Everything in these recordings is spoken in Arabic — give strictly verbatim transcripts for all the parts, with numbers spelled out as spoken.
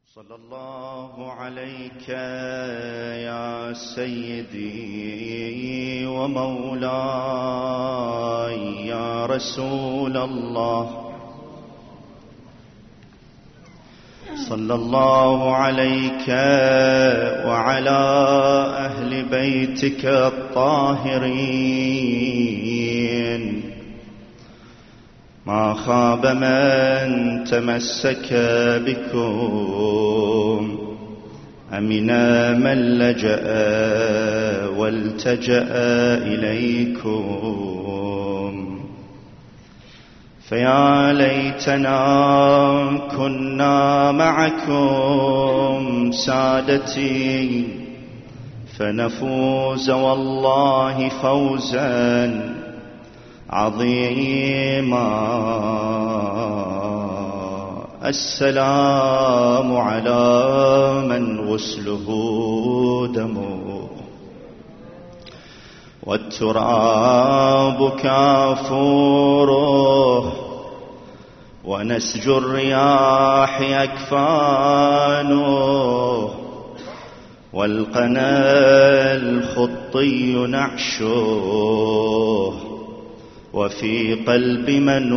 صلى الله عليك يا سيدي ومولاي يا رسول الله. صلى الله عليك وعلى أهل بيتك الطاهرين. ما خاب من تمسك بكم، أمن من لجأ والتجأ إليكم. فيا ليتنا كنا معكم سادتي، فنفوز والله فوزا عظيما. السلام على من غسله دمه، والتراب كافوره، ونسج الرياح أكفانه، والقنا الخطي نعشه، وفي قلب من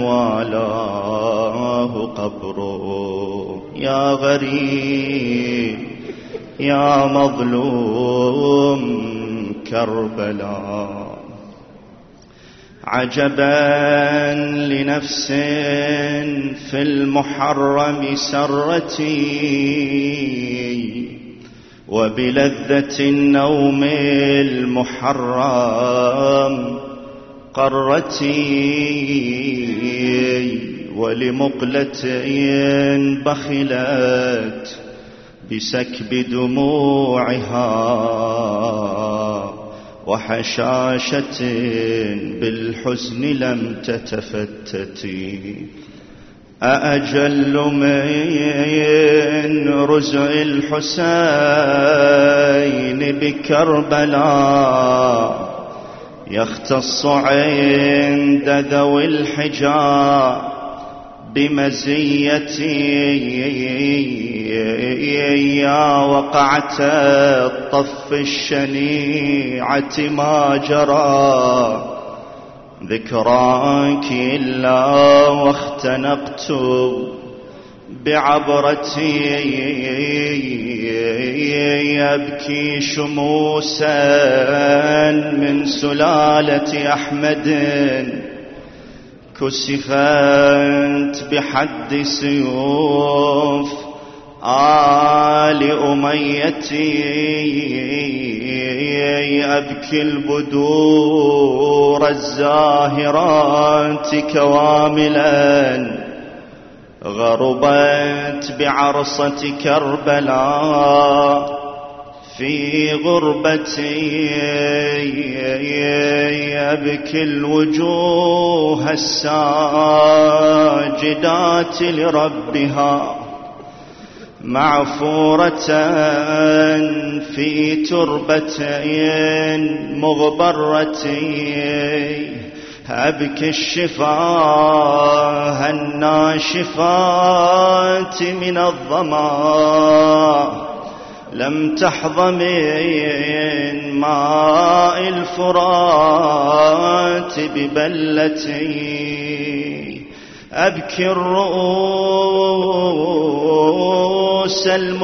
والاه قبره. يا غريب يا مظلوم كربلاء، عجبا لنفس في المحرم سرتي، وبلذة النوم المحرم قرتي، ولمقلة بخلت بسكب دموعها، وحشاشة بالحزن لم تتفتتي. أأجل من رزع الحسين بكربلاء يختص عند ذوي الحجى بمزيتي. يا وقعة الطف الشنيعة ما جرى ذكراك إلا واختنقت بعبرتي. يبكي شموسا من سلالة أحمد كسفت بحد سيوف آل أميتي. أبكي البدور الزاهرات كواملا غربت بعرصة كربلاء في غربتي. يبكي الوجوه الساجدات لربها معفورة في تربة مغبرة. أبكي الشفاه الناشفات من الظما لم تحظ من ماء الفرات ببلتي. أبكي الرؤوس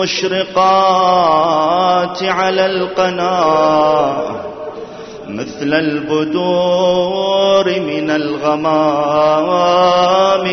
المشرقات على القنا مثل البدور من الغمام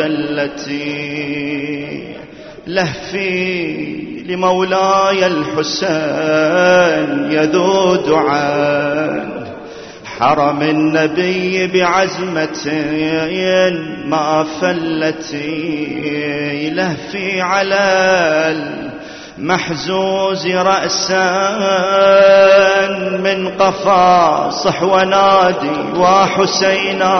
تجلتي. لهفي لمولاي الحسين يذود عن حرم النبي بعزمة ما فلتي. لهفي على المحزوز رأسا من قفا صح ونادي وحسينا.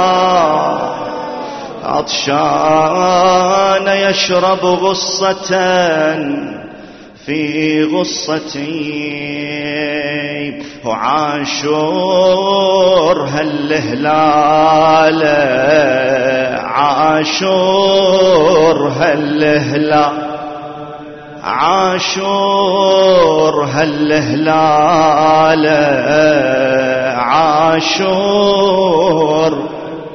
عطشان يشرب غصة في غصتي. وعاشور هالهلال عاشور هالهلال عاشور هالهلال عاشور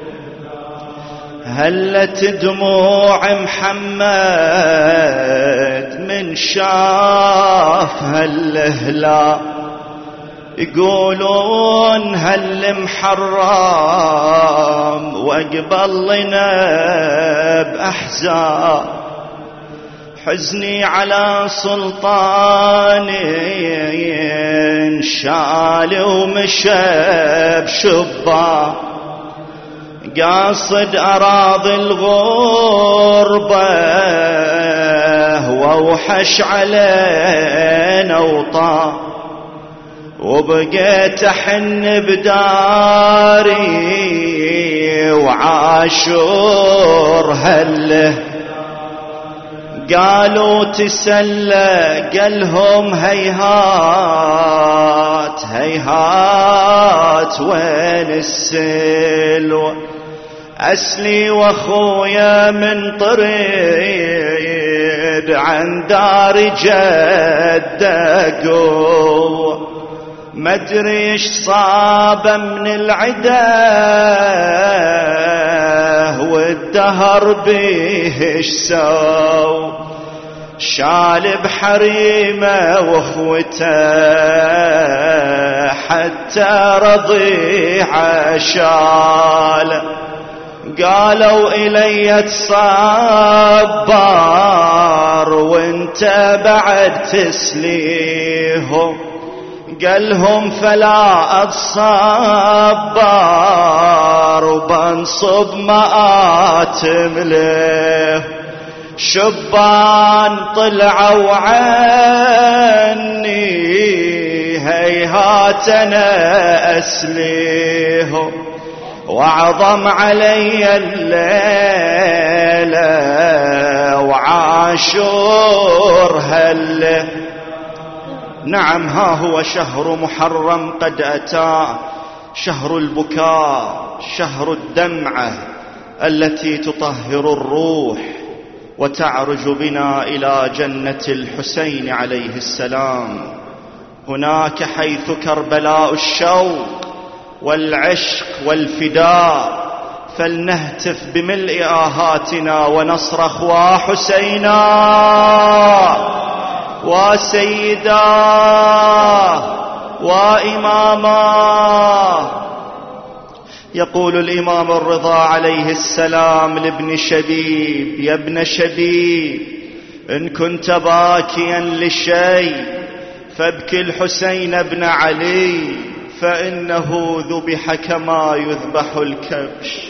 هلت دموع محمد من شاف هالهلال يقولون هل محرم وقبل لنا بأحزان حزني على سلطاني شال ومشى بشبان قاصد أراضي الغربة ووحش علينا وطان وبقيت أحن بداري وعاشور هله قالوا تسلى قالهم هيهات هيهات وين السلوى أسلي واخويا من طريد عن دار جدك مدري ايش صاب من العدا والدهر بيه ايش سو شال بحريمه واخوته حتى رضيعه شال قالوا إلي تصبر وانت بعد تسليهم قالهم فلا أتصبر وبنصب مآتم له شبان طلعوا عني هيهات أنا أسليهم وعظم علي الليلة وعاشور هله نعم ها هو شهر محرم قد أتى شهر البكاء شهر الدمعة التي تطهر الروح وتعرج بنا إلى جنة الحسين عليه السلام هناك حيث كربلاء الشوق والعشق والفداء فلنهتف بملء آهاتنا ونصرخ وحسينا وسيدا وإماما. يقول الإمام الرضا عليه السلام لابن شبيب يا ابن شبيب إن كنت باكيا لشيء فابكي الحسين بن علي فإنه ذبح كما يذبح الكبش.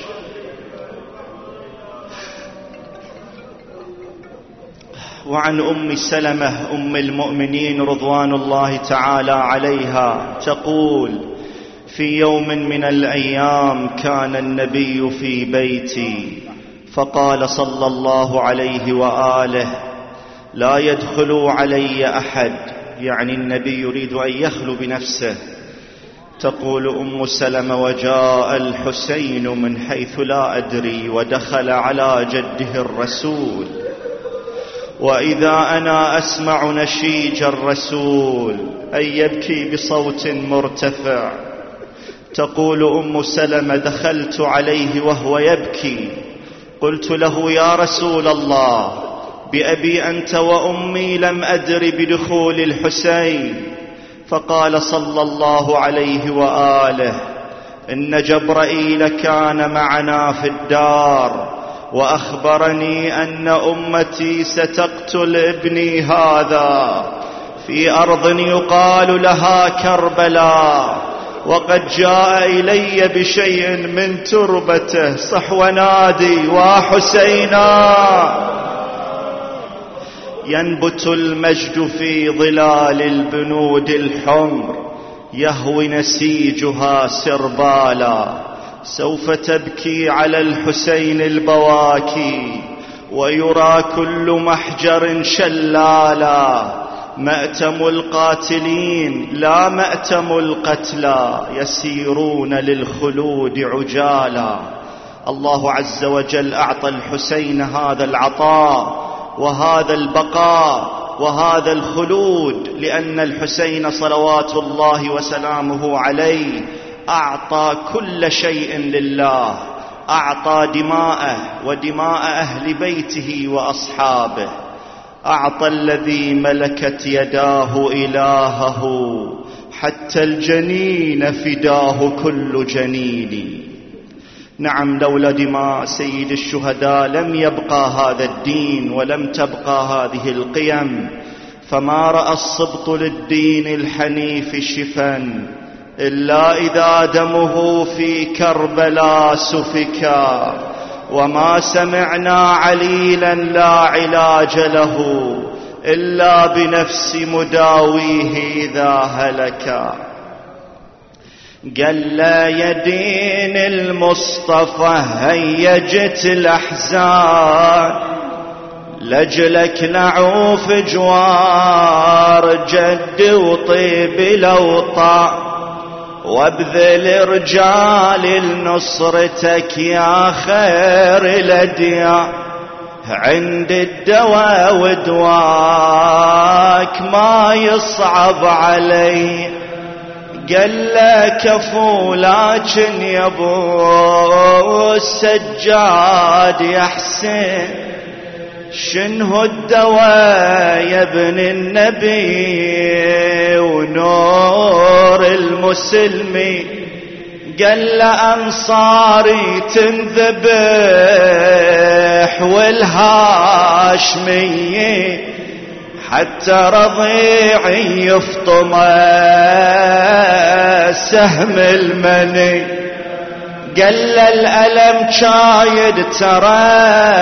وعن أم سلمة أم المؤمنين رضوان الله تعالى عليها تقول في يوم من الأيام كان النبي في بيتي فقال صلى الله عليه وآله لا يدخل علي أحد يعني النبي يريد أن يخلو بنفسه. تقول أم سلمة وجاء الحسين من حيث لا أدري ودخل على جده الرسول وإذا أنا أسمع نشيج الرسول أي يبكي بصوت مرتفع. تقول أم سلمة دخلت عليه وهو يبكي قلت له يا رسول الله بأبي أنت وأمي لم أدر بدخول الحسين. فقال صلى الله عليه وآله إن جبرائيل كان معنا في الدار وأخبرني أن أمتي ستقتل ابني هذا في أرض يقال لها كربلاء وقد جاء إلي بشيء من تربته صح ونادي وحسينا. ينبت المجد في ظلال البنود الحمر يهوي نسيجها سربالا سوف تبكي على الحسين البواكي ويرى كل محجر شلالا مأتم القاتلين لا مأتم القتلى يسيرون للخلود عجالا. الله عز وجل أعطى الحسين هذا العطاء وهذا البقاء وهذا الخلود، لأن الحسين صلوات الله وسلامه عليه أعطى كل شيء لله، أعطى دماءه ودماء أهل بيته وأصحابه، أعطى الذي ملكت يداه إلهه، حتى الجنين فداه كل جنين. نعم، لولا دماء سيد الشهداء لم يبقى هذا الدين ولم تبقى هذه القيم، فما رأى السبط للدين الحنيف شفا إلا إذا دمه في كربلاء سفكا، وما سمعنا عليلا لا علاج له إلا بنفس مداويه إذا هلكا. قال لا يدين المصطفى هيجت الأحزان، لجلك نعوف جوار جد وطيب الأوطان، وابذل رجال لنصرتك يا خير الأديان، عند الدواء ودواك ما يصعب علي. قال لك كفو لكن يا ابو السجاد يا حسين، شنو الدواء يا ابن النبي ونور المسلمين؟ قال لأنصاري تنذبح والهاشميين، حتى رضيعي يفطم سهم المني. قال الألم شايد ترى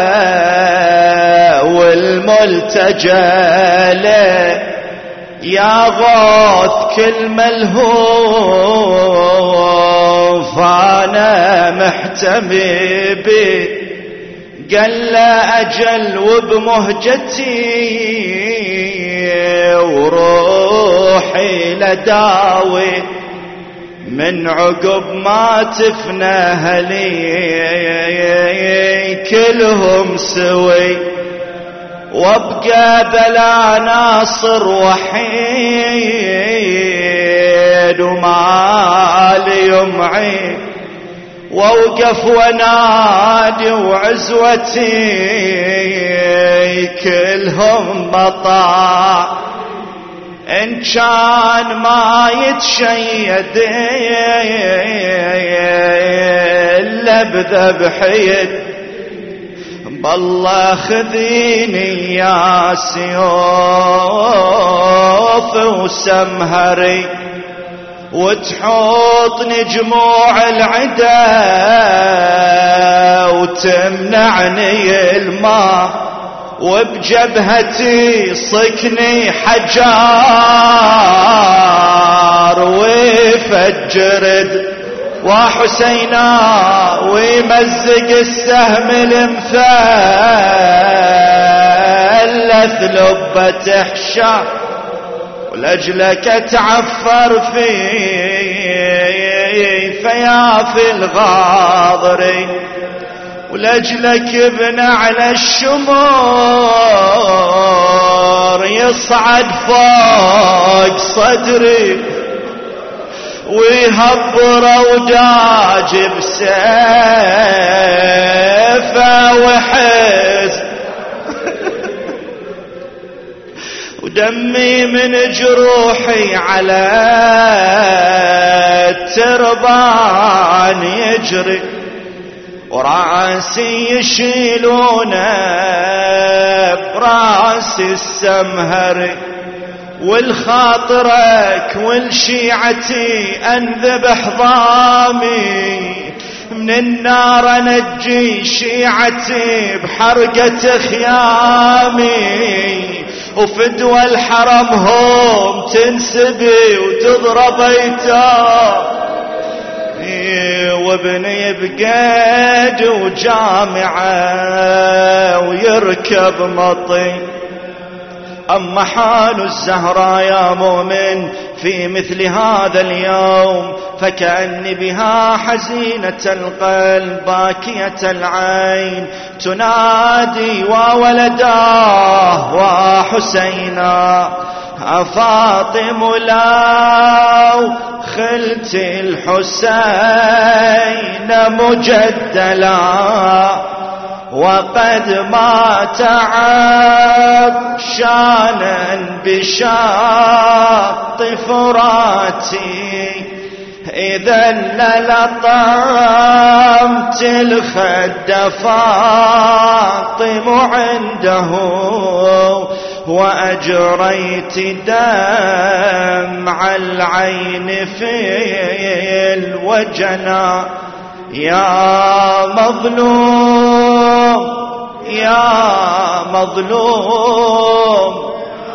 والملتجى يا غوث كل ملهوف أنا محتمي بي. قال أجل وبمهجتي وروحي لداوي، من عقب ما تفنى هلي كلهم سوي، وابقى بلا ناصر وحيد ومالي يمعي، واوقف ونادي وعزوتي كلهم بطاع. إن كان ما يتشيد إلا بذبحيد، بالله خذيني يا سيوف وسمهري، وتحوطني جموع العدا وتمنعني الماء، وبجبهتي صكني حجار ويفجرد وحسينا ويمزق السهم المثلث لبة حشا، ولأجلك اتعفر في فيافي الغاضري، ولأجلك ابن على الشمور يصعد فوق صدري، ويهبر وداج بسيفه وحز، ودمي من جروحي على التربان يجري، وراسي يشيلونه براسي السمهري، والخاطرك والشيعتي انذبح ضامي، من النار انجي شيعتي بحرقة خيامي، وفدوى الحرم هم تنسبي وتضرب ايتام، وابني بقيد وجامعة ويركب مطي، أما حال الزهراء يا مؤمن في مثل هذا اليوم فكأني بها حزينة القلب باكية العين تنادي وولداه وحسينا أفاطم لو خلت الحسين مجدلا وقد مات عطشانا بشاط فراتي إذا للطمت الخد فاطم عنده وأجريت دمع العين في الوجنا يا مظلوم يا مظلوم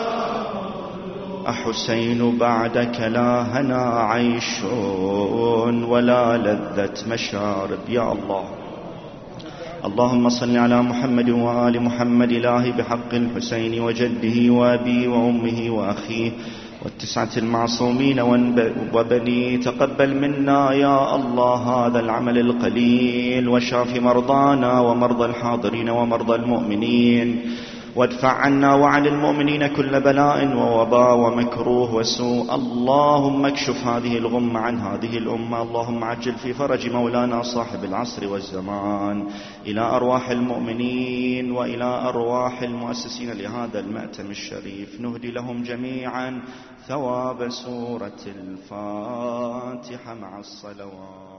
أحسين بعدك لا هنا عيش ولا لذة مشارب. يا الله اللهم صل على محمد وآل محمد إلهي بحق الحسين وجده وأبيه وأمه وأخيه والتسعة المعصومين وبني تقبل منا يا الله هذا العمل القليل وشاف مرضانا ومرضى الحاضرين ومرضى المؤمنين وادفع عنا وعن المؤمنين كل بلاء ووباء ومكروه وسوء. اللهم اكشف هذه الغمة عن هذه الأمة. اللهم عجل في فرج مولانا صاحب العصر والزمان. إلى أرواح المؤمنين وإلى أرواح المؤسسين لهذا المأتم الشريف نهدي لهم جميعا ثواب سورة الفاتحة مع الصلوات.